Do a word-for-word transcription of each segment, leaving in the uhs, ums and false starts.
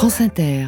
France Inter.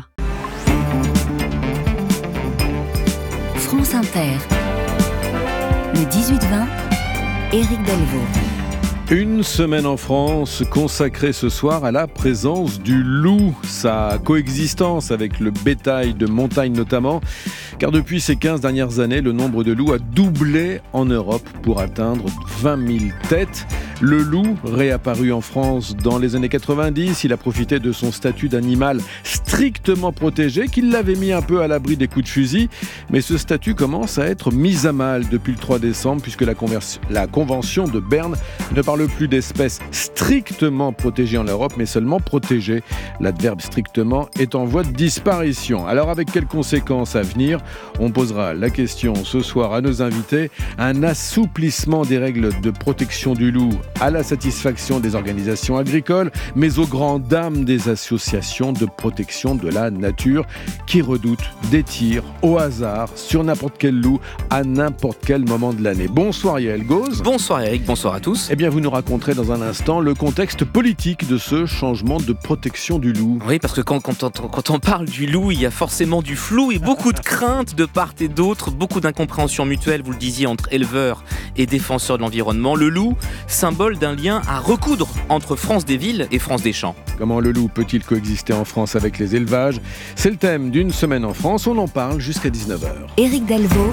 France Inter. Le dix-huit vingt, Éric Delvaux. Une semaine en France consacrée ce soir à la présence du loup, sa coexistence avec le bétail de montagne notamment, car depuis ces quinze dernières années, le nombre de loups a doublé en Europe pour atteindre vingt mille têtes. Le loup, réapparu en France dans les années quatre-vingt-dix, il a profité de son statut d'animal strictement protégé, qui l'avait mis un peu à l'abri des coups de fusil, mais ce statut commence à être mis à mal depuis le trois décembre, puisque la, convers- la Convention de Berne ne parle plus d'espèces strictement protégées en Europe, mais seulement protégées. L'adverbe strictement est en voie de disparition. Alors avec quelles conséquences à venir ? On posera la question ce soir à nos invités. Un assouplissement des règles de protection du loup à la satisfaction des organisations agricoles, mais aux grandes dames des associations de protection de la nature qui redoutent des tirs au hasard sur n'importe quel loup à n'importe quel moment de l'année. Bonsoir Yael Gauze. Bonsoir Eric, bonsoir à tous. Eh bien vous nous raconterez dans un instant le contexte politique de ce changement de protection du loup. Oui, parce que quand, quand, on, quand on parle du loup, il y a forcément du flou et beaucoup de craintes de part et d'autre, beaucoup d'incompréhension mutuelle, vous le disiez, entre éleveurs et défenseurs de l'environnement. Le loup, symbole d'un lien à recoudre entre France des villes et France des champs. Comment le loup peut-il coexister en France avec les élevages ? C'est le thème d'une semaine en France, on en parle jusqu'à dix-neuf heures. Éric Delvaux,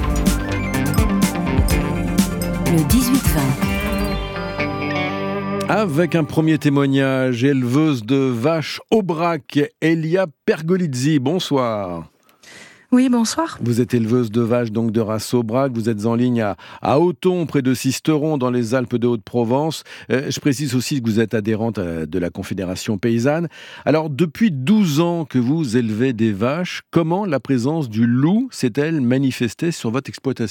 le dix-huit vingt. Avec un premier témoignage, éleveuse de vaches Aubrac, Elia Pergolizzi, bonsoir. Oui, bonsoir. Vous êtes éleveuse de vaches donc de race Aubrac, vous êtes en ligne à, à Auton, près de Sisteron, dans les Alpes de Haute-Provence. Euh, je précise aussi que vous êtes adhérente à, de la Confédération Paysanne. Alors, depuis douze ans que vous élevez des vaches, comment la présence du loup s'est-elle manifestée sur votre exploitation ?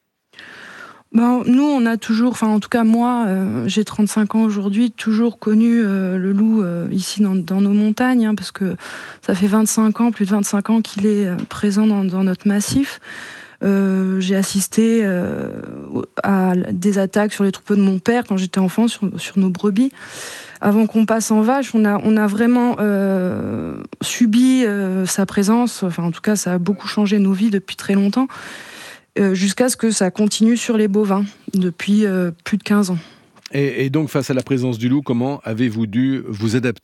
Ben, nous, on a toujours, enfin en tout cas moi, euh, j'ai trente-cinq ans aujourd'hui, toujours connu euh, le loup euh, ici dans, dans nos montagnes, hein, parce que ça fait vingt-cinq ans, plus de vingt-cinq ans qu'il est euh, présent dans, dans notre massif. Euh, j'ai assisté euh, à des attaques sur les troupeaux de mon père quand j'étais enfant, sur, sur nos brebis. Avant qu'on passe en vache, on a, on a vraiment euh, subi euh, sa présence, enfin en tout cas ça a beaucoup changé nos vies depuis très longtemps. Euh, jusqu'à ce que ça continue sur les bovins depuis euh, plus de quinze ans. Et, et donc, face à la présence du loup, comment avez-vous dû vous adapter ?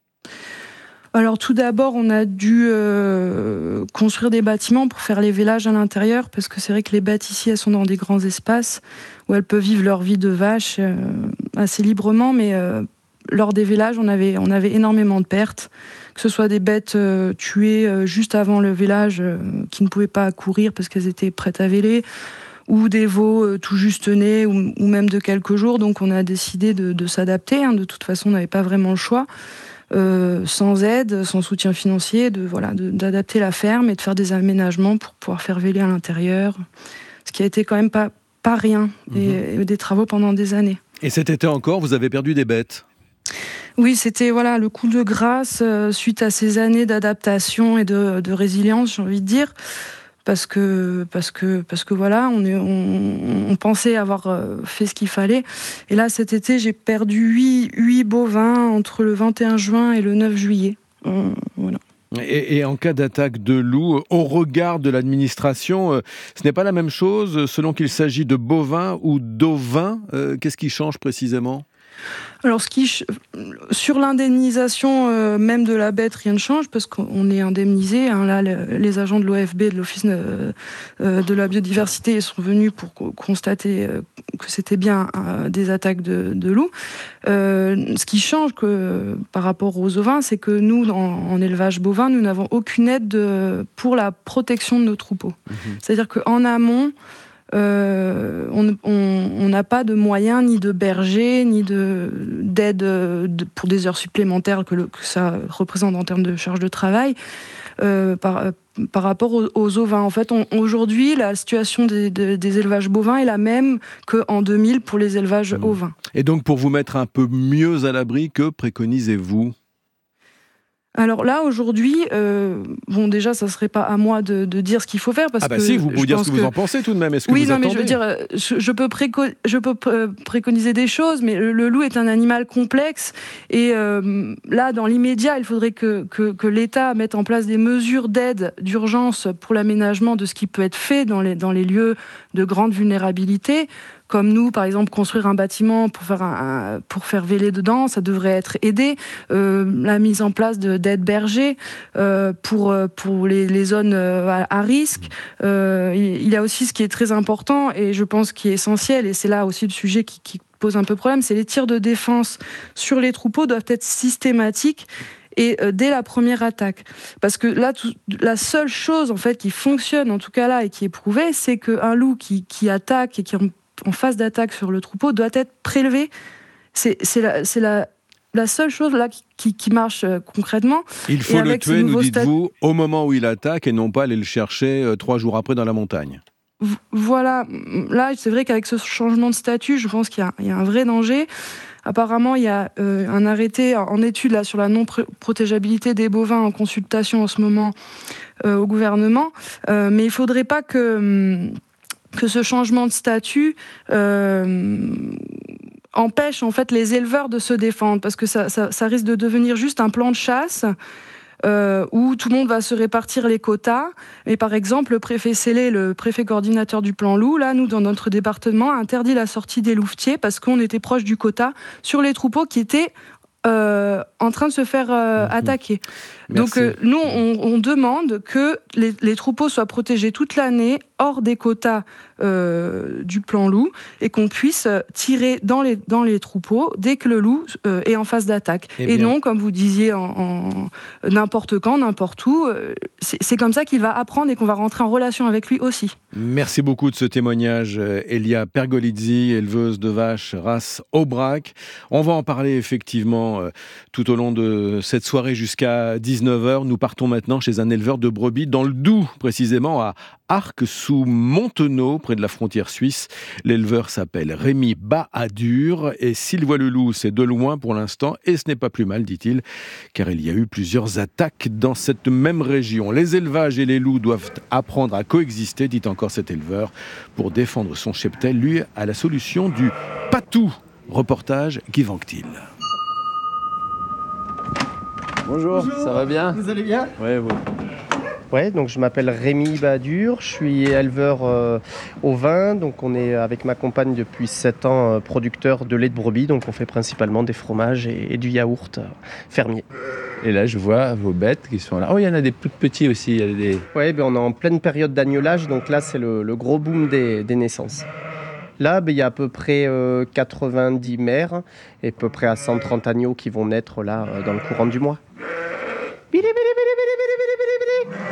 Alors tout d'abord, on a dû euh, construire des bâtiments pour faire les vélages à l'intérieur, parce que c'est vrai que les bêtes ici, elles sont dans des grands espaces où elles peuvent vivre leur vie de vache euh, assez librement, mais euh, lors des vélages, on avait, on avait énormément de pertes, que ce soit des bêtes euh, tuées euh, juste avant le vélage, euh, qui ne pouvaient pas courir parce qu'elles étaient prêtes à véler, ou des veaux euh, tout juste nés, ou, ou même de quelques jours. Donc on a décidé de, de s'adapter. Hein. De toute façon, on n'avait pas vraiment le choix, euh, sans aide, sans soutien financier, de, voilà, de, d'adapter la ferme et de faire des aménagements pour pouvoir faire véler à l'intérieur. Ce qui a été quand même pas, pas rien, mmh. et, et des travaux pendant des années. Et cet été encore, vous avez perdu des bêtes ? Oui, c'était voilà le coup de grâce euh, suite à ces années d'adaptation et de, de résilience, j'ai envie de dire, parce que parce que parce que voilà, on est on, on pensait avoir euh, fait ce qu'il fallait. Et là, cet été, j'ai perdu huit huit bovins entre le vingt et un juin et le neuf juillet. Euh, voilà. Et, et en cas d'attaque de loup, au regard de l'administration, euh, ce n'est pas la même chose selon qu'il s'agit de bovins ou d'ovins. Euh, qu'est-ce qui change précisément ? Alors, ce qui, sur l'indemnisation euh, même de la bête, rien ne change parce qu'on est indemnisé. Hein, là, le, les agents de l'O F B, de l'Office euh, de la biodiversité, sont venus pour constater euh, que c'était bien euh, des attaques de, de loups. Euh, ce qui change que, par rapport aux ovins, c'est que nous, en, en élevage bovin, nous n'avons aucune aide de, pour la protection de nos troupeaux. Mmh. C'est-à-dire qu'en amont, Euh, on n'a pas de moyens ni de berger ni de, d'aide de, pour des heures supplémentaires que, le, que ça représente en termes de charge de travail euh, par, par rapport aux, aux ovins. En fait, on, aujourd'hui, la situation des, des, des élevages bovins est la même qu'en deux mille pour les élevages mmh. ovins. Et donc, pour vous mettre un peu mieux à l'abri, que préconisez-vous ? Alors là, aujourd'hui, euh, bon, déjà, ça serait pas à moi de, de dire ce qu'il faut faire parce ah bah que si, vous pouvez dire ce que, que vous en pensez tout de même. Est-ce que oui, vous non, attendez mais je veux dire, je, je peux, préco... je peux préconiser des choses, mais le, le loup est un animal complexe et euh, là, dans l'immédiat, il faudrait que, que, que l'État mette en place des mesures d'aide d'urgence pour l'aménagement de ce qui peut être fait dans les, dans les lieux de grande vulnérabilité. Comme nous, par exemple, construire un bâtiment pour faire, un, un, pour faire véler dedans, ça devrait être aidé. Euh, la mise en place de, d'aides bergers euh, pour, pour les, les zones à, à risque. Euh, il, il y a aussi ce qui est très important et je pense qui est essentiel, et c'est là aussi le sujet qui, qui pose un peu problème, c'est les tirs de défense sur les troupeaux doivent être systématiques et euh, dès la première attaque. Parce que là, tout, la seule chose en fait qui fonctionne, en tout cas là, et qui est prouvée, c'est qu'un loup qui, qui attaque et qui est en, en phase d'attaque sur le troupeau doit être prélevé. C'est, c'est, la, c'est la, la seule chose là qui, qui, qui marche euh, concrètement. Il faut le tuer, nous dites-vous, stat... au moment où il attaque et non pas aller le chercher euh, trois jours après dans la montagne. Voilà, là c'est vrai qu'avec ce changement de statut, je pense qu'il y a, il y a un vrai danger. Apparemment, il y a euh, un arrêté en étude là, sur la non-protégeabilité des bovins en consultation en ce moment euh, au gouvernement, euh, mais il ne faudrait pas que, que ce changement de statut euh, empêche en fait, les éleveurs de se défendre, parce que ça, ça, ça risque de devenir juste un plan de chasse Euh, où tout le monde va se répartir les quotas. Et par exemple, le préfet Célé, le préfet coordinateur du plan loup, là, nous, dans notre département, a interdit la sortie des louvetiers parce qu'on était proche du quota sur les troupeaux qui étaient euh, en train de se faire euh, attaquer. Merci. Donc euh, nous, on, on demande que les, les troupeaux soient protégés toute l'année, hors des quotas euh, du plan loup, et qu'on puisse tirer dans les, dans les troupeaux dès que le loup euh, est en phase d'attaque. Eh et non, comme vous disiez, en, en, n'importe quand, n'importe où. Euh, c'est, c'est comme ça qu'il va apprendre et qu'on va rentrer en relation avec lui aussi. Merci beaucoup de ce témoignage, Elia Pergolizzi, éleveuse de vaches race Aubrac. On va en parler effectivement euh, tout au long de cette soirée jusqu'à dix-neuf heures. Nous partons maintenant chez un éleveur de brebis dans le Doubs, précisément à Arques-sous-Montenot, près de la frontière suisse. L'éleveur s'appelle Rémi Bahadur et s'il voit le loup, c'est de loin pour l'instant et ce n'est pas plus mal, dit-il, car il y a eu plusieurs attaques dans cette même région. Les élevages et les loups doivent apprendre à coexister, dit encore cet éleveur, pour défendre son cheptel. Lui a la solution du patou. Reportage Guy Vanctil. Bonjour, Bonjour, ça va bien ? Vous allez bien ? Ouais, vous. Ouais, donc je m'appelle Rémi Bahadur, je suis éleveur euh, au vin, donc on est avec ma compagne depuis sept ans euh, producteur de lait de brebis, donc on fait principalement des fromages et, et du yaourt euh, fermier. Et là je vois vos bêtes qui sont là. Oh, il y en a des plus petits aussi. Il y a des... Ouais, ben on est en pleine période d'agnolage, donc là c'est le, le gros boom des, des naissances. Là, ben, il y a à peu près euh, quatre-vingt-dix mères et à peu près à cent trente agneaux qui vont naître là euh, dans le courant du mois. Bili, bili, bili, bili, bili, bili, bili.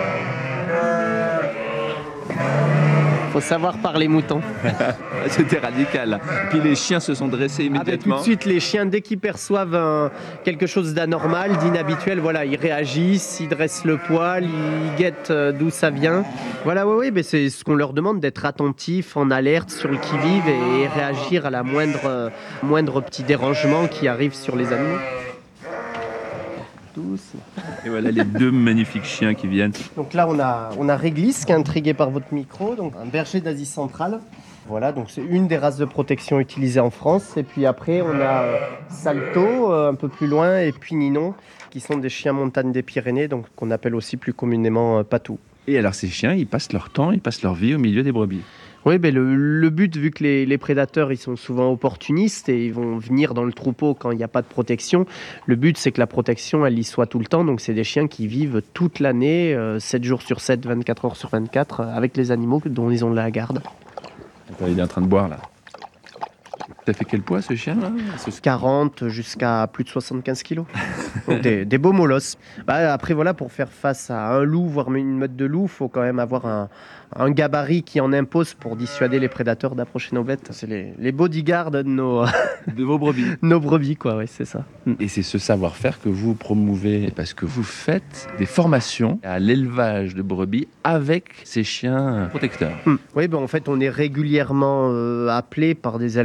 Faut savoir parler mouton. C'était radical. Puis les chiens se sont dressés immédiatement. Ah ben, tout de suite, les chiens, dès qu'ils perçoivent un, quelque chose d'anormal, d'inhabituel, voilà, ils réagissent, ils dressent le poil, ils guettent d'où ça vient. Voilà, oui, oui, ben c'est ce qu'on leur demande, d'être attentifs, en alerte, sur le qui-vive et, et réagir à la moindre, moindre petit dérangement qui arrive sur les animaux. Doucement. Et voilà les deux magnifiques chiens qui viennent. Donc là, on a, on a Réglisse qui est intrigué par votre micro, donc un berger d'Asie centrale. Voilà, donc c'est une des races de protection utilisées en France. Et puis après, on a euh, Salto, euh, un peu plus loin, et puis Ninon, qui sont des chiens montagne des Pyrénées, donc qu'on appelle aussi plus communément euh, patou. Et alors ces chiens, ils passent leur temps, ils passent leur vie au milieu des brebis. Oui, ben le, le but, vu que les, les prédateurs ils sont souvent opportunistes et ils vont venir dans le troupeau quand il n'y a pas de protection, le but c'est que la protection elle y soit tout le temps. Donc c'est des chiens qui vivent toute l'année, euh, sept jours sur sept, vingt-quatre heures sur vingt-quatre, euh, avec les animaux dont ils ont la garde. Attends, il est en train de boire là. Ça fait quel poids ce chien là ? quarante jusqu'à plus de soixante-quinze kilos. Donc des, des beaux molosses. Bah, après voilà, pour faire face à un loup, voire une meute de loup, il faut quand même avoir un, un gabarit qui en impose pour dissuader les prédateurs d'approcher nos bêtes. C'est les, les bodyguards de nos, de vos brebis. Nos brebis, quoi, ouais, c'est ça. Et c'est ce savoir-faire que vous promouvez parce que vous faites des formations à l'élevage de brebis avec ces chiens protecteurs. Hum. Oui, ben en fait, on est régulièrement euh, appelé par des éleveurs qui sont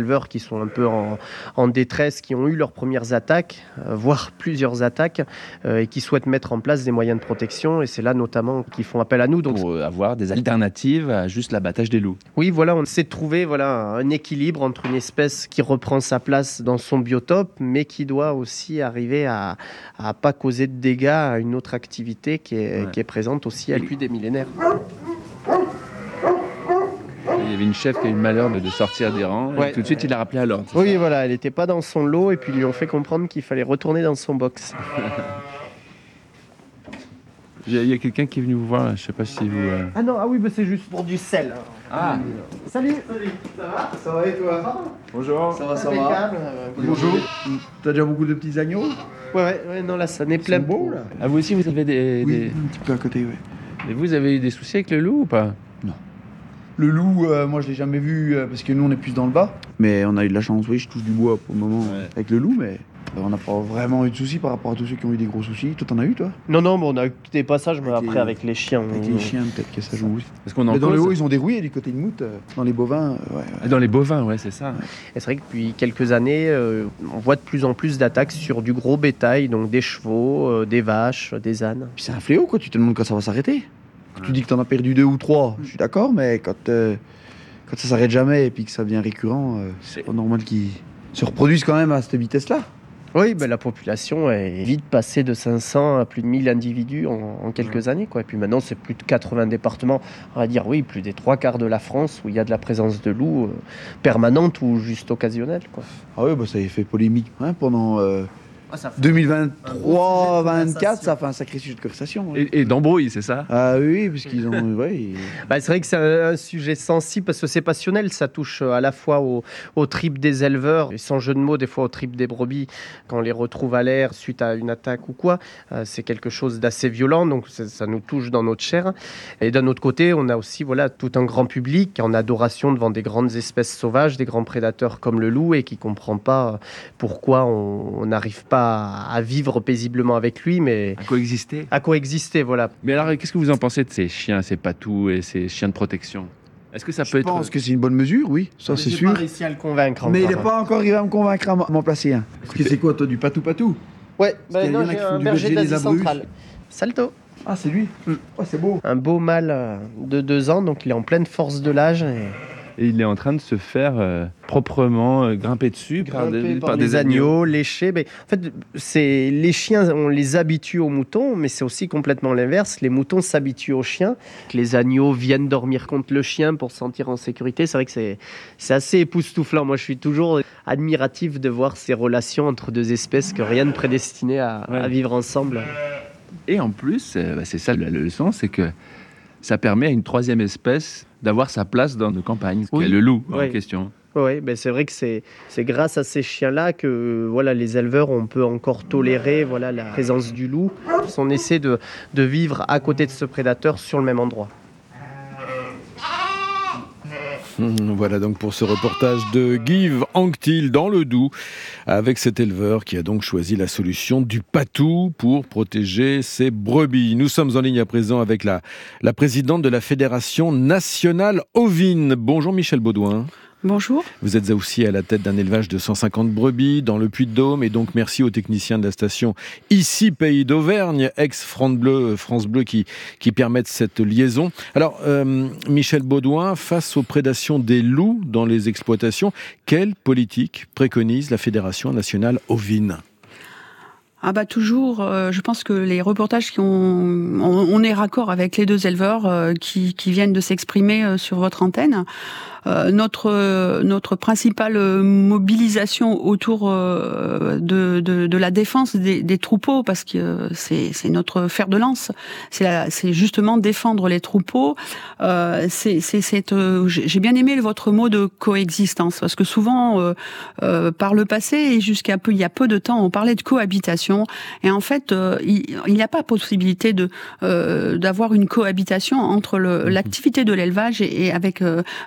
sont un peu en, en détresse, qui ont eu leurs premières attaques, euh, voire plusieurs attaques, euh, et qui souhaitent mettre en place des moyens de protection. Et c'est là notamment qu'ils font appel à nous. Donc, pour avoir des alternatives à juste l'abattage des loups. oui, voilà, on essaie de trouver voilà, un équilibre entre une espèce qui reprend sa place dans son biotope, mais qui doit aussi arriver à ne pas causer de dégâts à une autre activité qui est, Ouais. qui est présente aussi depuis des millénaires. Il y avait une chef qui a eu le malheur de, de sortir des rangs, Ouais. et tout de suite il a rappelé à l'ordre. c'est Oui, ça voilà, elle n'était pas dans son lot et puis ils lui ont fait comprendre qu'il fallait retourner dans son box. Il y a, il y a quelqu'un qui est venu vous voir, là. Je sais pas si vous... euh, Ah non, ah oui, bah c'est juste pour du sel. Ah, Salut. Salut. Ça va Ça va et toi? bonjour. Ça va, ça va. Impeccable. Euh, Bonjour. T'as déjà beaucoup de petits agneaux? Ouais, ouais, ouais, non, là, ça n'est plein. Ils sont beaux, là. Ah, vous aussi vous avez des... Oui, des- un petit peu à côté, oui. Et vous avez eu des soucis avec le loup ou pas? Le loup, euh, moi je l'ai jamais vu euh, parce que nous on est plus dans le bas. Mais on a eu de la chance, oui, je touche du bois pour le moment Ouais. euh, avec le loup, mais euh, on n'a pas vraiment eu de soucis par rapport à tous ceux qui ont eu des gros soucis. Toi t'en as eu toi? Non, non, mais on a eu des passages, mais Avec après les- avec les chiens. Avec on- les chiens peut-être que ça joue aussi. Parce qu'on en Mais dans le cause. haut ils ont des rouillés du côté de Mout, euh, dans les bovins, euh, ouais. ouais. Ah, dans les bovins, ouais, c'est ça. Et c'est vrai que depuis quelques années, euh, on voit de plus en plus d'attaques sur du gros bétail, donc des chevaux, euh, des vaches, des ânes. Puis c'est un fléau quoi, tu te demandes quand ça va s'arrêter. Quand tu dis que t'en as perdu deux ou trois, je suis d'accord, mais quand, euh, quand ça s'arrête jamais et puis que ça devient récurrent, euh, c'est pas normal qu'ils se reproduisent quand même à cette vitesse-là. Oui, ben, la population est vite passée de cinq cents à plus de mille individus en, en quelques années, quoi. Et puis maintenant, c'est plus de quatre-vingts départements, on va dire, oui, plus des trois quarts de la France où il y a de la présence de loups euh, permanente ou juste occasionnelle, quoi. Ah oui, bah ça a fait polémique hein, pendant euh, deux mille vingt-trois vingt-quatre, ça a fait un sacré sujet de conversation. hein. Et, et d'embrouille, c'est ça? Ah oui, parce qu'ils ont... ouais, et- Bah, c'est vrai que c'est un, un sujet sensible parce que c'est passionnel, ça touche à la fois aux au tripes des éleveurs et sans jeu de mots des fois aux tripes des brebis quand on les retrouve à l'air suite à une attaque ou quoi. Euh, c'est quelque chose d'assez violent, donc ça, ça nous touche dans notre chair. Et d'un autre côté, on a aussi voilà, tout un grand public en adoration devant des grandes espèces sauvages, des grands prédateurs comme le loup et qui ne comprend pas pourquoi on on n'arrive pas à vivre paisiblement avec lui, mais À coexister. à coexister, voilà. Mais alors, qu'est-ce que vous en pensez de ces chiens, ces patous et ces chiens de protection? Est-ce que ça peut Je être... pense que c'est une bonne mesure, oui, ça c'est J'ai sûr. pas réussi à le convaincre Mais il encore. n'est pas encore arrivé à me convaincre à m'en- m'en placer un. Parce que c'est quoi, toi, du patou-patou? Ouais, bah qu'il y en non, a j'ai qui font un du berger berger des d'Asie Abruzzes. centrale. Salto. Ah, c'est lui. Mm. Oh, c'est beau. Un beau mâle euh, de deux ans, donc il est en pleine force de l'âge. Et... Et il est en train de se faire euh, proprement euh, grimper dessus par, Grimpé des, par par des des agneaux, léchés. Mais en fait, c'est les chiens, on les habitue aux moutons, mais c'est aussi complètement l'inverse. Les moutons s'habituent aux chiens. Les agneaux viennent dormir contre le chien pour se sentir en sécurité. C'est vrai que c'est c'est assez époustouflant. Moi, je suis toujours admiratif de voir ces relations entre deux espèces que rien ne prédestinait à, Ouais. à vivre ensemble. Et en plus, euh, bah, c'est ça la, la leçon, c'est que ça permet à une troisième espèce d'avoir sa place dans nos campagnes, qui Oui. est le loup en Ouais. question. Oui, ben c'est vrai que c'est c'est grâce à ces chiens-là que voilà, les éleveurs, on peut encore tolérer voilà, la présence du loup. On essaie de, de vivre à côté de ce prédateur sur le même endroit. Mmh, Voilà donc pour ce reportage de Guy Anctil dans le Doubs, avec cet éleveur qui a donc choisi la solution du patou pour protéger ses brebis. Nous sommes en ligne à présent avec la, la présidente de la Fédération nationale ovine. Bonjour Michel Baudouin. Bonjour. Vous êtes aussi à la tête d'un élevage de cent cinquante brebis dans le Puy-de-Dôme, et donc merci aux techniciens de la station ici Pays d'Auvergne, ex-France Bleu, France Bleu qui, qui permettent cette liaison. Alors, euh, Michel Baudouin, face aux prédations des loups dans les exploitations, quelle politique préconise la Fédération nationale ovine ? Ah bah toujours, euh, je pense que les reportages qui ont, on, on est raccord avec les deux éleveurs euh, qui, qui viennent de s'exprimer euh, sur votre antenne. Euh, notre euh, notre principale mobilisation autour euh, de, de de la défense des, des troupeaux, parce que euh, c'est c'est notre fer de lance, c'est la, c'est justement défendre les troupeaux. Euh, c'est c'est c'est euh, j'ai bien aimé votre mot de coexistence, parce que souvent euh, euh, par le passé et jusqu'à peu il y a peu de temps on parlait de cohabitation, et en fait euh, il il n'y a pas possibilité de euh, d'avoir une cohabitation entre le, l'activité de l'élevage et, et avec euh, euh, le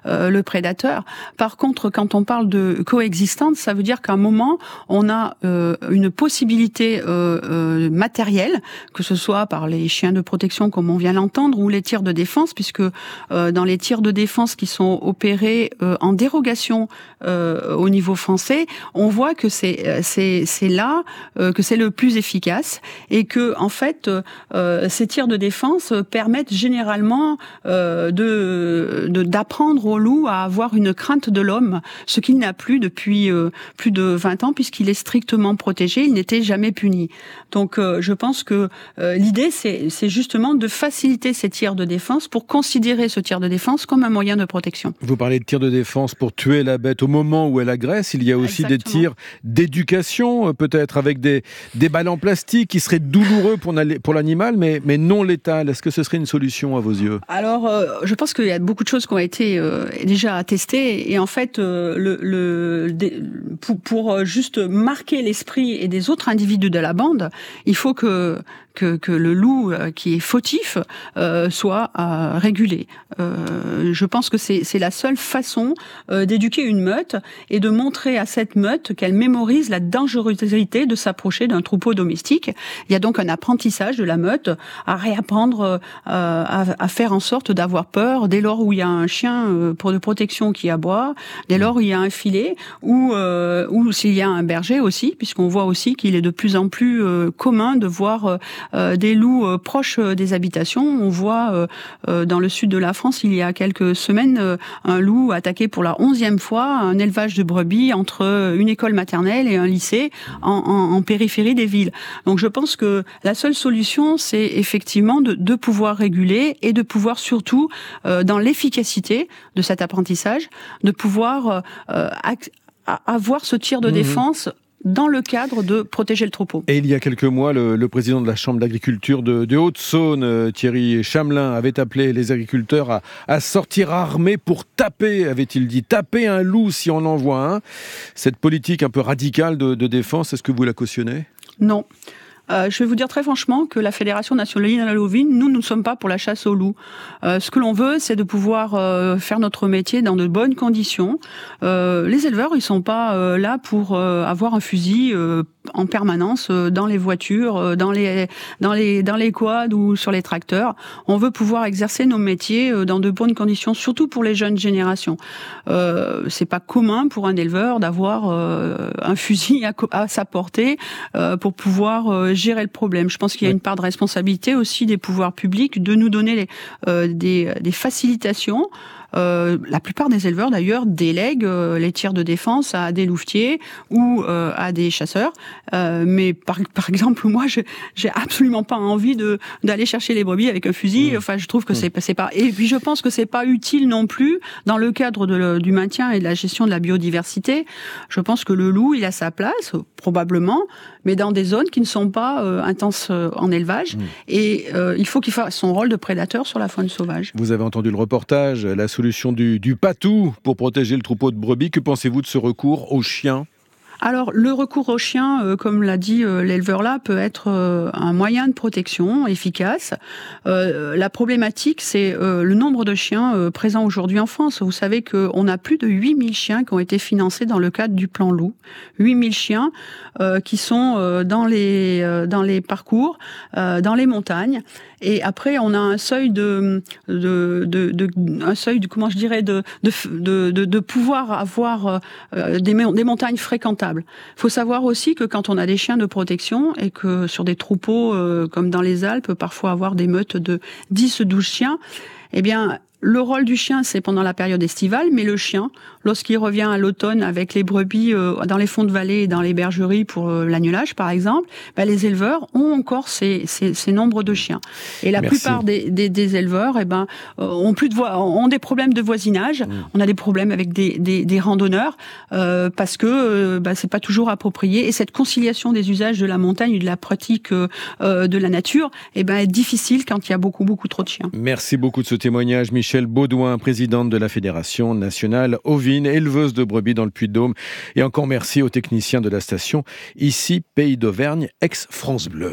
prédateurs. Par contre, quand on parle de coexistence, ça veut dire qu'à un moment, on a euh, une possibilité euh, euh, matérielle, que ce soit par les chiens de protection, comme on vient l'entendre, ou les tirs de défense, puisque euh, dans les tirs de défense qui sont opérés euh, en dérogation euh, au niveau français, on voit que c'est c'est c'est là euh, que c'est le plus efficace et que en fait euh, ces tirs de défense permettent généralement euh, de, de d'apprendre au loup à avoir une crainte de l'homme, ce qu'il n'a plus depuis euh, plus de vingt ans puisqu'il est strictement protégé, il n'était jamais puni. Donc euh, je pense que euh, l'idée c'est c'est justement de faciliter ces tirs de défense pour considérer ce tir de défense comme un moyen de protection. Vous parlez de tir de défense pour tuer la bête au moment où elle agresse, il y a aussi Exactement. Des tirs d'éducation, peut-être avec des, des balles en plastique qui seraient douloureux pour, pour l'animal, mais, mais non létales. Est-ce que ce serait une solution à vos yeux ? Alors, euh, je pense qu'il y a beaucoup de choses qui ont été euh, déjà testées, et en fait, euh, le, le, des, pour, pour juste marquer l'esprit et des autres individus de la bande, il faut que Que, que le loup euh, qui est fautif euh, soit euh, régulé. Euh, je pense que c'est, c'est la seule façon euh, d'éduquer une meute et de montrer à cette meute qu'elle mémorise la dangerosité de s'approcher d'un troupeau domestique. Il y a donc un apprentissage de la meute à réapprendre euh, à, à faire en sorte d'avoir peur dès lors où il y a un chien euh, pour de protection qui aboie, dès lors où il y a un filet, ou, euh, ou s'il y a un berger aussi, puisqu'on voit aussi qu'il est de plus en plus euh, commun de voir euh, Euh, des loups euh, proches euh, des habitations. On voit euh, euh, dans le sud de la France, il y a quelques semaines, euh, un loup attaqué pour la onzième fois un élevage de brebis entre une école maternelle et un lycée en, en, en périphérie des villes. Donc je pense que la seule solution, c'est effectivement de, de pouvoir réguler et de pouvoir surtout, euh, dans l'efficacité de cet apprentissage, de pouvoir euh, ac- avoir ce tir de mmh. défense dans le cadre de protéger le troupeau. Et il y a quelques mois, le, le président de la Chambre d'agriculture de, de Haute-Saône, euh, Thierry Chamelin, avait appelé les agriculteurs à, à sortir armés pour taper, avait-il dit, taper un loup si on en voit un. Cette politique un peu radicale de, de défense, est-ce que vous la cautionnez ? Non. Euh, je vais vous dire très franchement que la Fédération nationale ovine, nous, nous ne sommes pas pour la chasse au loup. Euh, ce que l'on veut, c'est de pouvoir euh, faire notre métier dans de bonnes conditions. Euh, les éleveurs, ils sont pas euh, là pour euh, avoir un fusil euh, en permanence euh, dans les voitures, euh, dans les dans les dans les quads ou sur les tracteurs. On veut pouvoir exercer nos métiers euh, dans de bonnes conditions, surtout pour les jeunes générations. Euh, c'est pas commun pour un éleveur d'avoir euh, un fusil à, à sa portée euh, pour pouvoir euh, gérer le problème. Je pense qu'il y a une part de responsabilité aussi des pouvoirs publics de nous donner les, euh, des, des facilitations. Euh, la plupart des éleveurs d'ailleurs délèguent euh, les tirs de défense à des louvetiers ou euh, à des chasseurs. Euh, mais par, par exemple, moi, je, j'ai absolument pas envie de d'aller chercher les brebis avec un fusil. Mmh. Enfin, je trouve que mmh. c'est, c'est pas. Et puis, je pense que c'est pas utile non plus dans le cadre de le, du maintien et de la gestion de la biodiversité. Je pense que le loup, il a sa place probablement, mais dans des zones qui ne sont pas euh, intenses euh, en élevage. Mmh. Et euh, il faut qu'il fasse son rôle de prédateur sur la faune sauvage. Vous avez entendu le reportage, la solution du, du patou pour protéger le troupeau de brebis. Que pensez-vous de ce recours aux chiens ? Alors, le recours aux chiens, euh, comme l'a dit euh, l'éleveur là, peut être euh, un moyen de protection efficace. Euh, la problématique, c'est euh, le nombre de chiens euh, présents aujourd'hui en France. Vous savez qu'on a plus de huit mille chiens qui ont été financés dans le cadre du plan loup. huit mille chiens euh, qui sont euh, dans les euh, dans les parcours, euh, dans les montagnes. Et après, on a un seuil de, de, de, de un seuil de, comment je dirais, de, de, de, de, de pouvoir avoir euh, des, des montagnes fréquentables. Il faut savoir aussi que quand on a des chiens de protection et que sur des troupeaux, euh, comme dans les Alpes, parfois avoir des meutes de dix, douze chiens, eh bien, le rôle du chien, c'est pendant la période estivale, mais le chien, lorsqu'il revient à l'automne avec les brebis euh, dans les fonds de vallée et dans les bergeries pour euh, l'agnelage, par exemple, ben, les éleveurs ont encore ces, ces, ces nombres de chiens. Et la Merci. plupart des, des, des éleveurs eh ben, euh, ont, plus de vo- ont des problèmes de voisinage, mmh. on a des problèmes avec des, des, des randonneurs, euh, parce que euh, ben, c'est pas toujours approprié. Et cette conciliation des usages de la montagne et de la pratique euh, de la nature eh ben, est difficile quand il y a beaucoup, beaucoup trop de chiens. Merci beaucoup de ce témoignage, Michel. Michèle Baudouin, présidente de la Fédération nationale ovine, éleveuse de brebis dans le Puy-de-Dôme. Et encore merci aux techniciens de la station, ici Pays d'Auvergne, ex-France Bleu.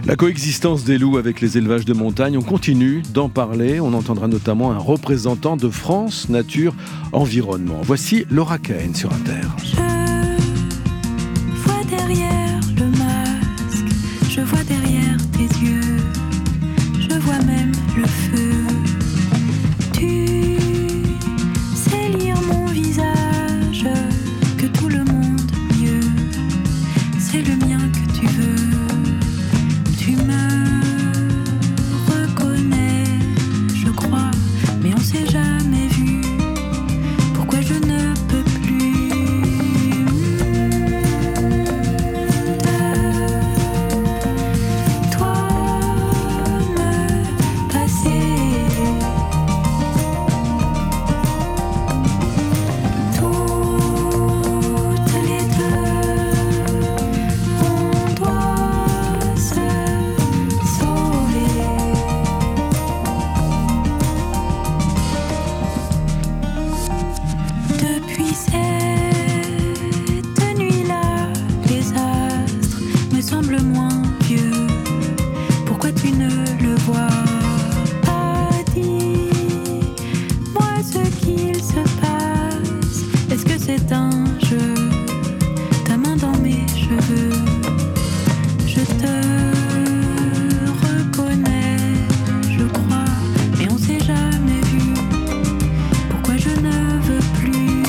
La coexistence des loups avec les élevages de montagne, on continue d'en parler. On entendra notamment un représentant de France Nature Environnement. Voici Laura Cahen sur Inter. Je vois derrière le masque, je vois derrière tes yeux, je vois même le feu. Tu sais lire mon visage, que tout le monde mieux, c'est le mien que tu veux. Tu me reconnais, je crois, mais on s'est jamais vu. Pourquoi je ne peux plus? Toi, me passer. Toutes les deux, on doit se sauver. Depuis cette nuit-là, les astres me semblent moins vieux. Pourquoi tu ne le vois pas? Dis-moi ce qu'il se passe. Est-ce que c'est un jeu? Ta main dans mes cheveux. Je te reconnais, je crois, mais on s'est jamais vu. Pourquoi je ne veux plus?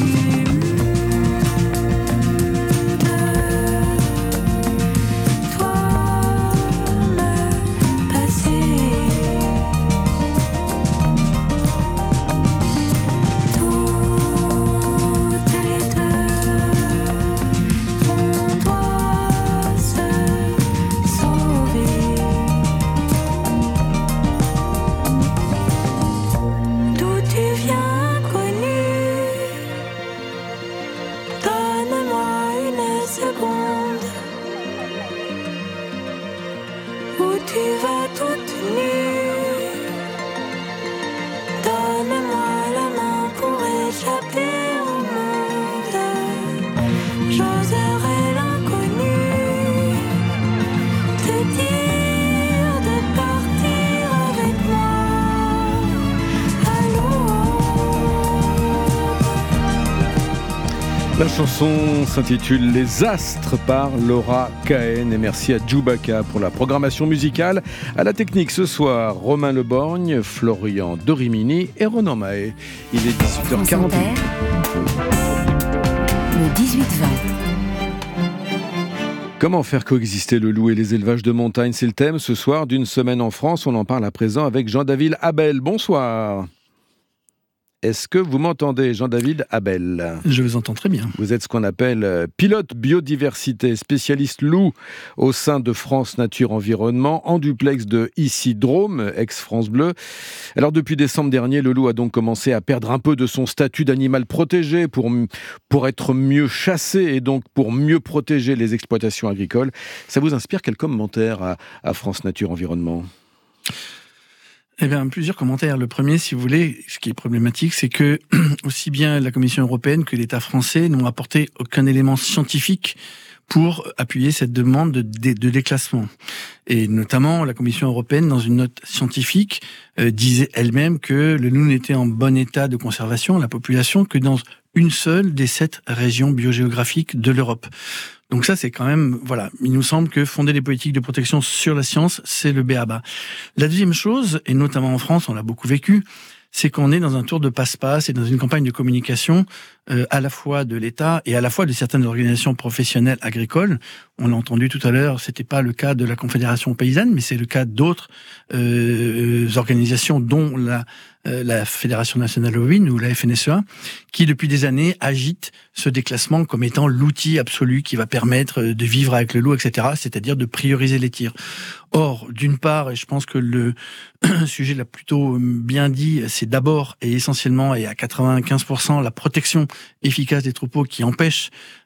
Toi, me passer. Toutes les deux, on doit se sauver. D'où tu viens, inconnu? Donne-moi une seconde. Où tu vas toute nue? Donne-moi la main pour échapper au monde. J'oserai l'inconnu, te dire de partir avec moi. Allô? La chanson s'intitule Les Astres par Laura Cahen et merci à Djoubaka pour la programmation musicale. À la technique ce soir, Romain Leborgne, Florian Dorimini et Ronan Mahé. Il est dix-huit heures France quarante. Inter, le dix-huit vingt. Comment faire coexister le loup et les élevages de montagne? C'est le thème ce soir d'une semaine en France. On en parle à présent avec Jean-David Abel. Bonsoir. Est-ce que vous m'entendez, Jean-David Abel? Je vous entends très bien. Vous êtes ce qu'on appelle euh, pilote biodiversité, spécialiste loup au sein de France Nature Environnement, en duplex de Ici Drôme, ex-France Bleu. Alors depuis décembre dernier, le loup a donc commencé à perdre un peu de son statut d'animal protégé pour, pour être mieux chassé et donc pour mieux protéger les exploitations agricoles. Ça vous inspire quel commentaire à, à France Nature Environnement? Eh bien, plusieurs commentaires. Le premier, si vous voulez, ce qui est problématique, c'est que aussi bien la Commission européenne que l'État français n'ont apporté aucun élément scientifique pour appuyer cette demande de, de, de déclassement. Et notamment, la Commission européenne, dans une note scientifique, euh, disait elle-même que le loup n'était en bon état de conservation, la population, que dans une seule des sept régions biogéographiques de l'Europe. Donc ça, c'est quand même, voilà, il nous semble que fonder les politiques de protection sur la science, c'est le b a ba. La deuxième chose, et notamment en France, on l'a beaucoup vécu, c'est qu'on est dans un tour de passe-passe et dans une campagne de communication euh, à la fois de l'État et à la fois de certaines organisations professionnelles agricoles. On l'a entendu tout à l'heure, c'était pas le cas de la Confédération paysanne, mais c'est le cas d'autres euh, organisations, dont la euh, la Fédération nationale ovine ou la F N S E A, qui depuis des années agitent ce déclassement comme étant l'outil absolu qui va permettre de vivre avec le loup, et cetera, c'est-à-dire de prioriser les tirs. Or, d'une part, et je pense que le sujet l'a plutôt bien dit, c'est d'abord et essentiellement et à quatre-vingt-quinze pour cent la protection efficace des troupeaux qui empêche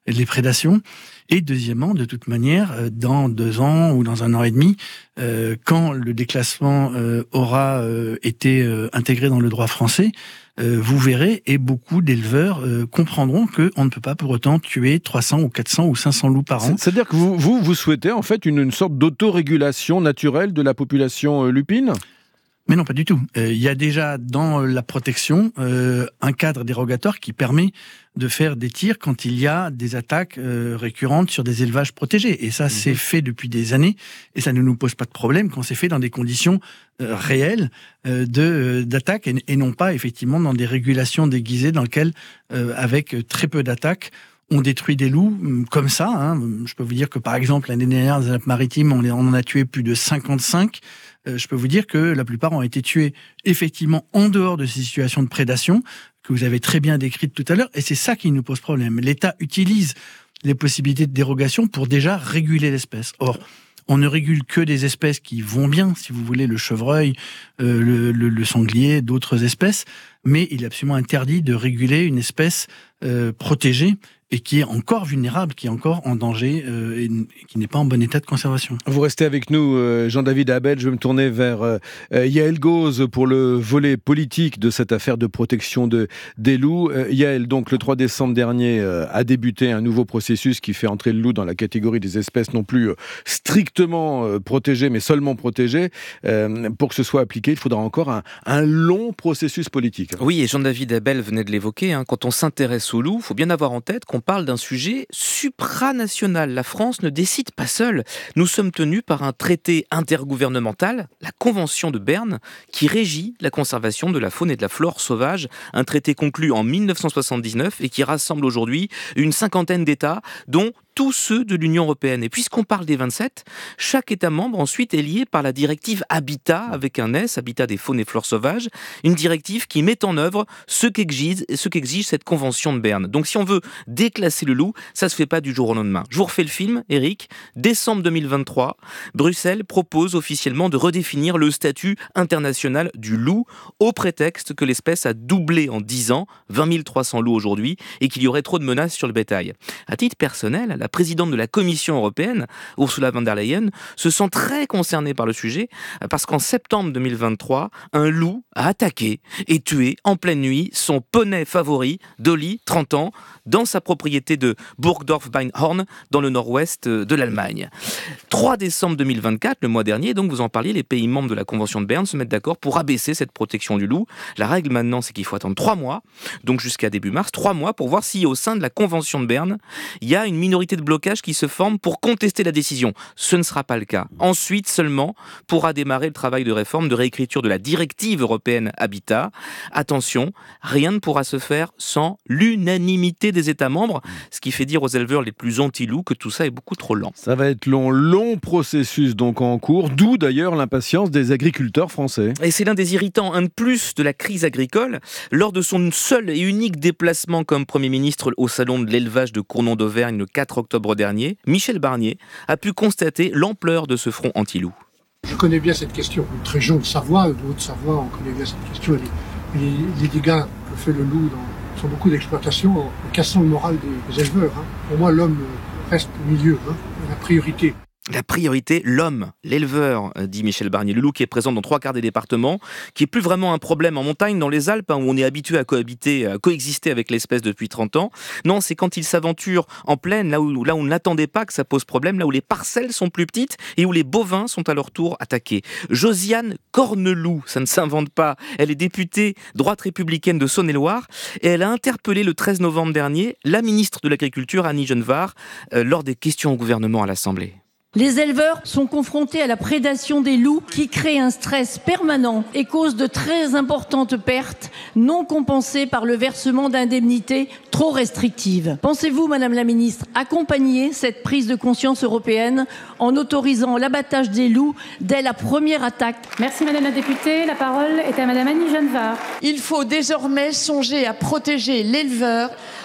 les prédations. Et deuxièmement, de toute manière, dans deux ans ou dans un an et demi, euh, quand le déclassement euh, aura euh, été euh, intégré dans le droit français, euh, vous verrez, et beaucoup d'éleveurs euh, comprendront qu'on ne peut pas pour autant tuer trois cents ou quatre cents ou cinq cents loups par an. C'est-à-dire que vous, vous, vous souhaitez en fait une, une sorte d'autorégulation naturelle de la population euh, lupine ? Mais non, pas du tout. Il euh, y a déjà dans la protection euh, un cadre dérogatoire qui permet de faire des tirs quand il y a des attaques euh, récurrentes sur des élevages protégés. Et ça, mmh. c'est fait depuis des années, et ça ne nous pose pas de problème quand c'est fait dans des conditions euh, réelles euh, de, euh, d'attaque, et, et non pas effectivement dans des régulations déguisées dans lesquelles, euh, avec très peu d'attaques, on détruit des loups comme ça. Hein. Je peux vous dire que, par exemple, l'année dernière, dans les Alpes-Maritimes, on, on en a tué plus de cinquante-cinq. Euh, je peux vous dire que la plupart ont été tués effectivement en dehors de ces situations de prédation que vous avez très bien décrites tout à l'heure. Et c'est ça qui nous pose problème. L'État utilise les possibilités de dérogation pour déjà réguler l'espèce. Or, on ne régule que des espèces qui vont bien, si vous voulez, le chevreuil, euh, le, le, le sanglier, d'autres espèces. Mais il est absolument interdit de réguler une espèce euh, protégée et qui est encore vulnérable, qui est encore en danger euh, et, et qui n'est pas en bon état de conservation. Vous restez avec nous, euh, Jean-David Abel. Je vais me tourner vers euh, Yaël Gauze pour le volet politique de cette affaire de protection de, des loups. Euh, Yaël, donc le trois décembre dernier, euh, a débuté un nouveau processus qui fait entrer le loup dans la catégorie des espèces non plus euh, strictement euh, protégées, mais seulement protégées. Euh, pour que ce soit appliqué, il faudra encore un, un long processus politique. Oui, et Jean-David Abel venait de l'évoquer. Hein, quand on s'intéresse au loup, il faut bien avoir en tête qu'on parle d'un sujet supranational. La France ne décide pas seule. Nous sommes tenus par un traité intergouvernemental, la Convention de Berne, qui régit la conservation de la faune et de la flore sauvage. Un traité conclu en mille neuf cent soixante-dix-neuf et qui rassemble aujourd'hui une cinquantaine d'États, dont tous ceux de l'Union européenne. Et puisqu'on parle des vingt-sept, chaque État membre ensuite est lié par la directive Habitat, avec un S, Habitat des faunes et flores sauvages, une directive qui met en œuvre ce qu'exige, ce qu'exige cette convention de Berne. Donc si on veut déclasser le loup, ça se fait pas du jour au lendemain. Je vous refais le film, Eric. Décembre deux mille vingt-trois, Bruxelles propose officiellement de redéfinir le statut international du loup, au prétexte que l'espèce a doublé en dix ans, vingt mille trois cents loups aujourd'hui, et qu'il y aurait trop de menaces sur le bétail. À titre personnel, la présidente de la Commission européenne, Ursula von der Leyen, se sent très concernée par le sujet parce qu'en septembre deux mille vingt-trois, un loup a attaqué et tué en pleine nuit son poney favori, Dolly, trente ans, dans sa propriété de Burgdorf-Beinhorn, dans le nord-ouest de l'Allemagne. trois décembre deux mille vingt-quatre, le mois dernier, donc vous en parliez, les pays membres de la Convention de Berne se mettent d'accord pour abaisser cette protection du loup. La règle maintenant, c'est qu'il faut attendre trois mois, donc jusqu'à début mars, trois mois pour voir si au sein de la Convention de Berne, il y a une minorité de blocage qui se forme pour contester la décision. Ce ne sera pas le cas. Ensuite seulement pourra démarrer le travail de réforme, de réécriture de la directive européenne Habitat. Attention, rien ne pourra se faire sans l'unanimité des États membres, ce qui fait dire aux éleveurs les plus anti-loups que tout ça est beaucoup trop lent. Ça va être long, long processus donc en cours, d'où d'ailleurs l'impatience des agriculteurs français. Et c'est l'un des irritants, un de plus de la crise agricole. Lors de son seul et unique déplacement comme Premier ministre au salon de l'élevage de Cournon d'Auvergne le quatre octobre dernier, Michel Barnier a pu constater l'ampleur de ce front anti-loup. Je connais bien cette question. Notre région de Savoie, de Haute-Savoie, on connaît bien cette question. Les, les, les dégâts que fait le loup dans, sont beaucoup d'exploitation en cassant le moral des, des éleveurs. Hein. Pour moi, l'homme reste au milieu, hein, la priorité. La priorité, l'homme, l'éleveur, dit Michel Barnier. Le loup qui est présent dans trois quarts des départements, qui est plus vraiment un problème en montagne, dans les Alpes, hein, où on est habitué à cohabiter, à coexister avec l'espèce depuis trente ans. Non, c'est quand il s'aventure en plaine, là où, là où on n'attendait pas que ça pose problème, là où les parcelles sont plus petites et où les bovins sont à leur tour attaqués. Josiane Corneloup, ça ne s'invente pas, elle est députée droite républicaine de Saône-et-Loire et elle a interpellé le treize novembre dernier la ministre de l'Agriculture, Annie Genevard, euh, lors des questions au gouvernement à l'Assemblée. Les éleveurs sont confrontés à la prédation des loups qui crée un stress permanent et cause de très importantes pertes non compensées par le versement d'indemnités trop restrictives. Pensez-vous, Madame la Ministre, accompagner cette prise de conscience européenne en autorisant l'abattage des loups dès la première attaque ? Merci Madame la députée. La parole est à Madame Annie Genevard. Il faut désormais songer à protéger l'éleveur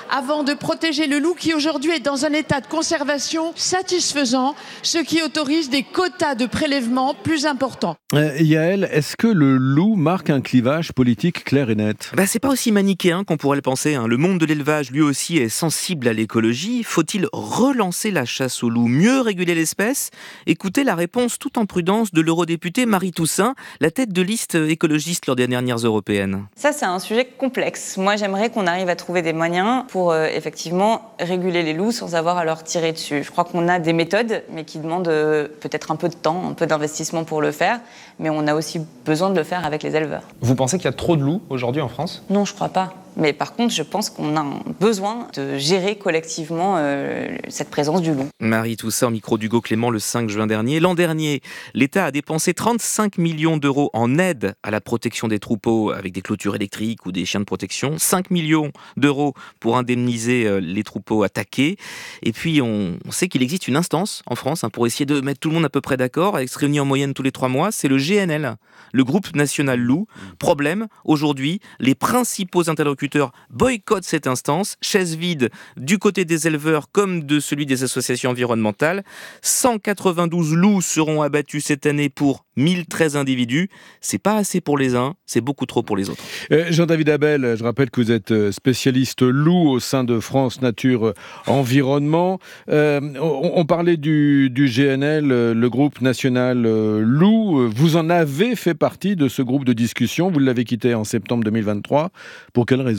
avant de protéger le loup qui aujourd'hui est dans un état de conservation satisfaisant, ce qui autorise des quotas de prélèvement plus importants. Euh, Yael, est-ce que le loup marque un clivage politique clair et net ? Bah, c'est pas aussi manichéen qu'on pourrait le penser, hein. Le monde de l'élevage, lui aussi, est sensible à l'écologie. Faut-il relancer la chasse au loup, mieux réguler l'espèce ? Écoutez la réponse tout en prudence de l'eurodéputée Marie Toussaint, la tête de liste écologiste lors des dernières européennes. Ça, c'est un sujet complexe. Moi, j'aimerais qu'on arrive à trouver des moyens pour euh, effectivement réguler les loups sans avoir à leur tirer dessus. Je crois qu'on a des méthodes, mais qui demandent euh, peut-être un peu de temps, un peu d'investissement pour le faire, mais on a aussi besoin de le faire avec les éleveurs. Vous pensez qu'il y a trop de loups aujourd'hui en France ? Non, je crois pas. Mais par contre, je pense qu'on a besoin de gérer collectivement euh, cette présence du loup. Marie Toussaint au micro d'Hugo Clément le cinq juin dernier. L'an dernier, l'État a dépensé trente-cinq millions d'euros en aide à la protection des troupeaux avec des clôtures électriques ou des chiens de protection. cinq millions d'euros pour indemniser les troupeaux attaqués. Et puis, on sait qu'il existe une instance en France hein, pour essayer de mettre tout le monde à peu près d'accord. Elle se réunit en moyenne tous les trois mois. C'est le G N L, le groupe national loup. Problème, aujourd'hui, les principaux interlocuteurs boycottent cette instance, chaise vide du côté des éleveurs comme de celui des associations environnementales. cent quatre-vingt-douze loups seront abattus cette année pour mille treize individus. C'est pas assez pour les uns, c'est beaucoup trop pour les autres. Euh, Jean-David Abel, je rappelle que vous êtes spécialiste loup au sein de France Nature Environnement. Euh, on, on parlait du, du G N L, le groupe national loup. Vous en avez fait partie de ce groupe de discussion. Vous l'avez quitté en septembre deux mille vingt-trois. Pour quelle raison ?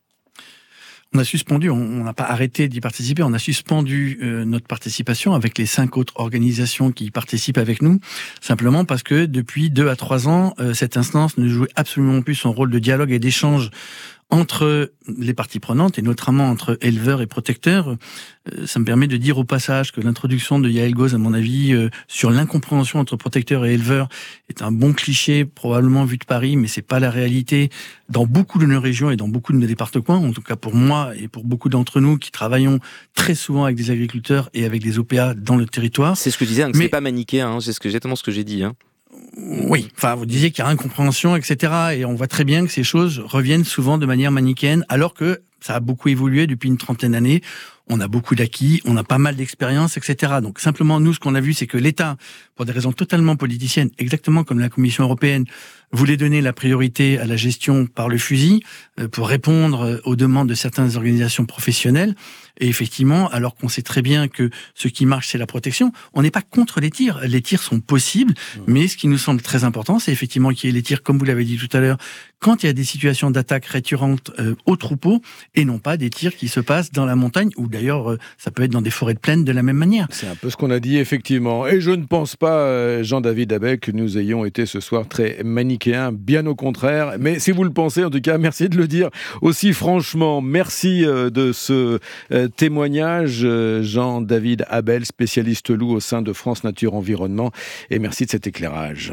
On a suspendu, on n'a pas arrêté d'y participer, on a suspendu euh, notre participation avec les cinq autres organisations qui participent avec nous, simplement parce que depuis deux à trois ans, euh, cette instance ne jouait absolument plus son rôle de dialogue et d'échange entre les parties prenantes, et notamment entre éleveurs et protecteurs. Euh, ça me permet de dire au passage que l'introduction de Yael Gauze, à mon avis, euh, sur l'incompréhension entre protecteurs et éleveurs, est un bon cliché, probablement vu de Paris, mais c'est pas la réalité dans beaucoup de nos régions et dans beaucoup de nos départements, en tout cas pour moi et pour beaucoup d'entre nous qui travaillons très souvent avec des agriculteurs et avec des O P A dans le territoire. C'est ce que je disais, hein, que mais... c'est pas manichéen, hein, c'est ce que, exactement ce que j'ai dit. Hein. Oui, enfin, vous disiez qu'il y a incompréhension, et cetera. Et on voit très bien que ces choses reviennent souvent de manière manichéenne, alors que ça a beaucoup évolué depuis une trentaine d'années. On a beaucoup d'acquis, on a pas mal d'expérience, et cetera. Donc simplement, nous, ce qu'on a vu, c'est que l'État, pour des raisons totalement politiciennes, exactement comme la Commission européenne, voulait donner la priorité à la gestion par le fusil pour répondre aux demandes de certaines organisations professionnelles. Et effectivement, alors qu'on sait très bien que ce qui marche, c'est la protection, on n'est pas contre les tirs. Les tirs sont possibles, mmh. mais ce qui nous semble très important, c'est effectivement qu'il y ait les tirs, comme vous l'avez dit tout à l'heure, quand il y a des situations d'attaque récurrentes euh, au troupeau, et non pas des tirs qui se passent dans la montagne, ou d'ailleurs, euh, ça peut être dans des forêts de plaine de la même manière. C'est un peu ce qu'on a dit, effectivement. Et je ne pense pas, euh, Jean-David Abel, que nous ayons été ce soir très manichéens, bien au contraire. Mais si vous le pensez, en tout cas, merci de le dire aussi franchement. Merci euh, de ce euh, témoignage, euh, Jean-David Abel, spécialiste loup au sein de France Nature Environnement. Et merci de cet éclairage.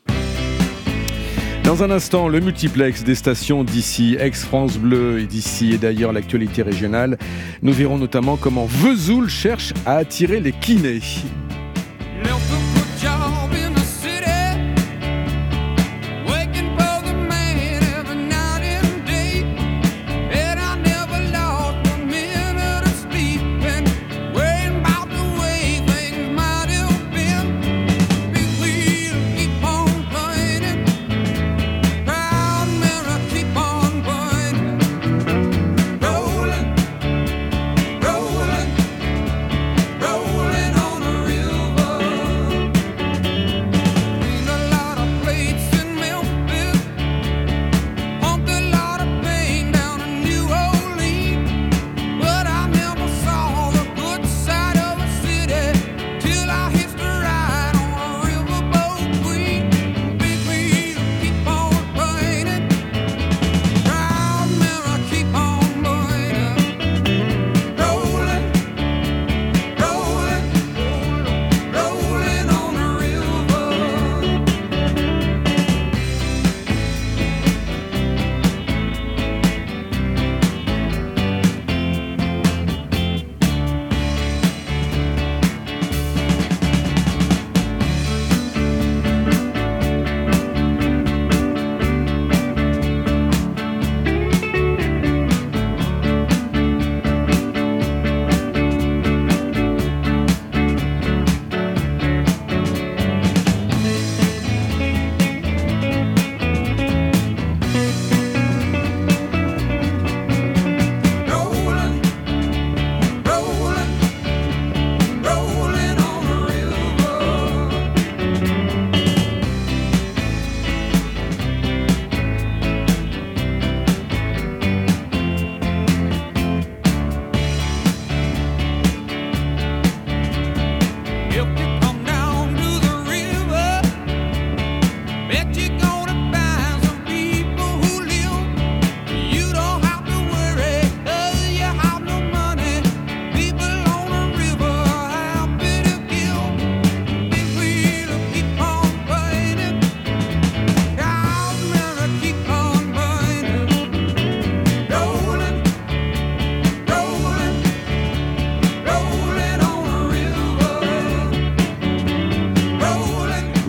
Dans un instant, le multiplex des stations d'ici, ex-France Bleu et d'ici et d'ailleurs l'actualité régionale. Nous verrons notamment comment Vesoul cherche à attirer les kinés.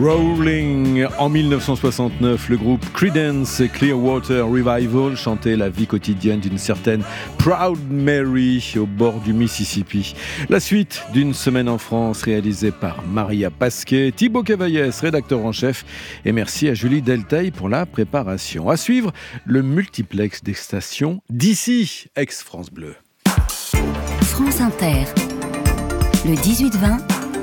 Rolling. En dix-neuf cent soixante-neuf, le groupe Creedence Clearwater Revival chantait la vie quotidienne d'une certaine Proud Mary au bord du Mississippi. La suite d'une semaine en France réalisée par Maria Pasquet, Thibaut Cavaillès, rédacteur en chef, et merci à Julie Delteil pour la préparation. À suivre, le multiplex des stations d'ici, ex-France Bleu. France Inter, le dix-huit vingt.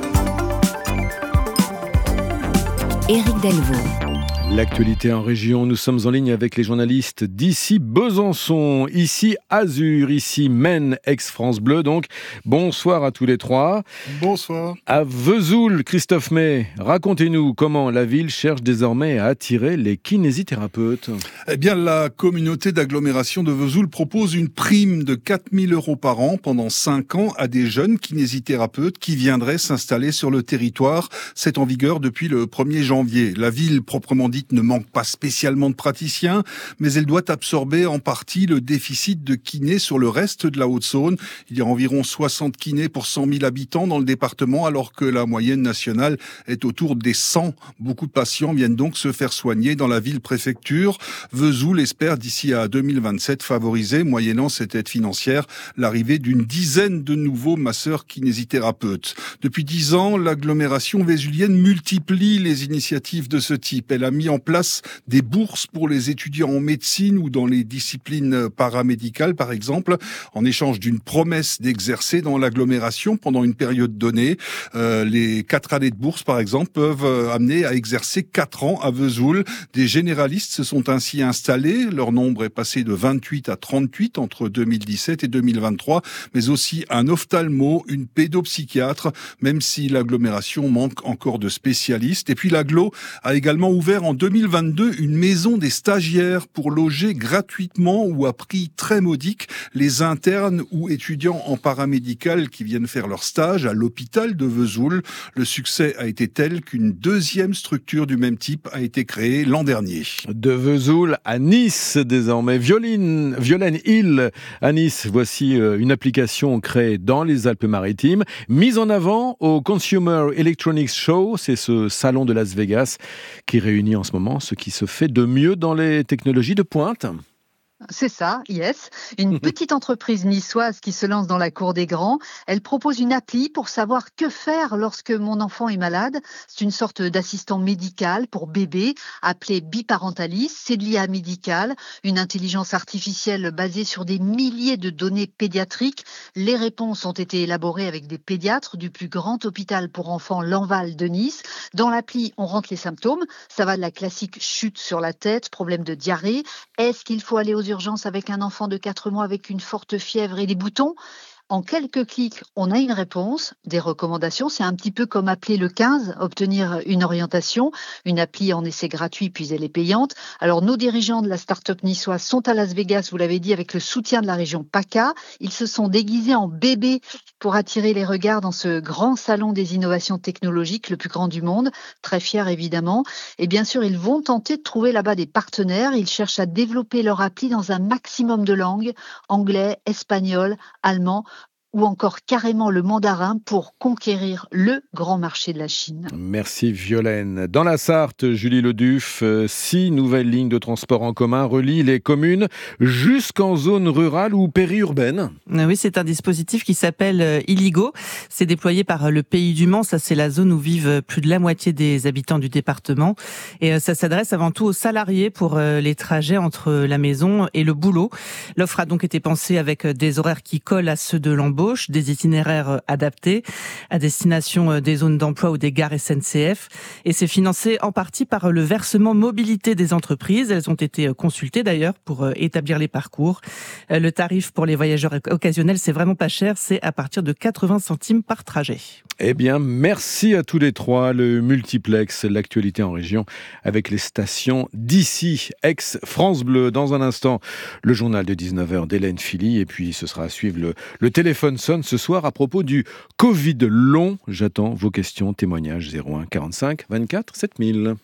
Éric Delvaux. L'actualité en région, nous sommes en ligne avec les journalistes d'ici Besançon, ici Azur, ici Maine, ex-France Bleu. Donc, bonsoir à tous les trois. Bonsoir. À Vesoul, Christophe May, racontez-nous comment la ville cherche désormais à attirer les kinésithérapeutes. Eh bien, la communauté d'agglomération de Vesoul propose une prime de quatre mille euros par an pendant cinq ans à des jeunes kinésithérapeutes qui viendraient s'installer sur le territoire. C'est en vigueur depuis le premier janvier. La ville, proprement dit, ne manque pas spécialement de praticiens, mais elle doit absorber en partie le déficit de kinés sur le reste de la Haute-Saône. Il y a environ soixante kinés pour cent mille habitants dans le département, alors que la moyenne nationale est autour des cent. Beaucoup de patients viennent donc se faire soigner dans la ville-préfecture. Vesoul espère d'ici à deux mille vingt-sept favoriser, moyennant cette aide financière, l'arrivée d'une dizaine de nouveaux masseurs kinésithérapeutes. Depuis dix ans, l'agglomération vésulienne multiplie les initiatives de ce type. Elle a mis en place des bourses pour les étudiants en médecine ou dans les disciplines paramédicales, par exemple, en échange d'une promesse d'exercer dans l'agglomération pendant une période donnée. Euh, les quatre années de bourse, par exemple, peuvent amener à exercer quatre ans à Vesoul. Des généralistes se sont ainsi installés. Leur nombre est passé de vingt-huit à trente-huit entre deux mille dix-sept et deux mille vingt-trois, mais aussi un ophtalmo, une pédopsychiatre, même si l'agglomération manque encore de spécialistes. Et puis l'agglo a également ouvert en deux mille vingt-deux une maison des stagiaires pour loger gratuitement ou à prix très modique les internes ou étudiants en paramédical qui viennent faire leur stage à l'hôpital de Vesoul. Le succès a été tel qu'une deuxième structure du même type a été créée l'an dernier. De Vesoul à Nice désormais. Violine, Violaine Hill à Nice. Voici une application créée dans les Alpes-Maritimes, mise en avant au Consumer Electronics Show. C'est ce salon de Las Vegas qui réunit en ce moment ce qui se fait de mieux dans les technologies de pointe. C'est ça, yes. Une petite entreprise niçoise qui se lance dans la cour des grands. Elle propose une appli pour savoir que faire lorsque mon enfant est malade. C'est une sorte d'assistant médical pour bébé appelé Biparentalis. C'est de l'I A médicale, une intelligence artificielle basée sur des milliers de données pédiatriques. Les réponses ont été élaborées avec des pédiatres du plus grand hôpital pour enfants Lanval de Nice. Dans l'appli, on rentre les symptômes. Ça va de la classique chute sur la tête, problème de diarrhée. Est-ce qu'il faut aller aux urgences avec un enfant de quatre mois avec une forte fièvre et des boutons? En quelques clics, on a une réponse, des recommandations. C'est un petit peu comme appeler le quinze, obtenir une orientation. Une appli en essai gratuit, puis elle est payante. Alors, nos dirigeants de la start-up niçoise sont à Las Vegas, vous l'avez dit, avec le soutien de la région PACA. Ils se sont déguisés en bébés pour attirer les regards dans ce grand salon des innovations technologiques, le plus grand du monde. Très fiers, évidemment. Et bien sûr, ils vont tenter de trouver là-bas des partenaires. Ils cherchent à développer leur appli dans un maximum de langues, anglais, espagnol, allemand, ou encore carrément le mandarin pour conquérir le grand marché de la Chine. Merci Violaine. Dans la Sarthe, Julie Leduff, six nouvelles lignes de transport en commun relient les communes jusqu'en zone rurale ou périurbaine. Oui, c'est un dispositif qui s'appelle Illigo. C'est déployé par le Pays du Mans. Ça, c'est la zone où vivent plus de la moitié des habitants du département. Et ça s'adresse avant tout aux salariés pour les trajets entre la maison et le boulot. L'offre a donc été pensée avec des horaires qui collent à ceux de l'embauche, des itinéraires adaptés à destination des zones d'emploi ou des gares S N C F. Et c'est financé en partie par le versement mobilité des entreprises. Elles ont été consultées d'ailleurs pour établir les parcours. Le tarif pour les voyageurs occasionnels, c'est vraiment pas cher. C'est à partir de quatre-vingts centimes par trajet. Eh bien, merci à tous les trois. Le multiplex, l'actualité en région avec les stations d'ici, ex-France Bleu. Dans un instant, le journal de dix-neuf heures d'Hélène Philly. Et puis, ce sera à suivre le, le téléphone sonne ce soir à propos du Covid long. J'attends vos questions, témoignages zéro un quarante-cinq vingt-quatre sept mille.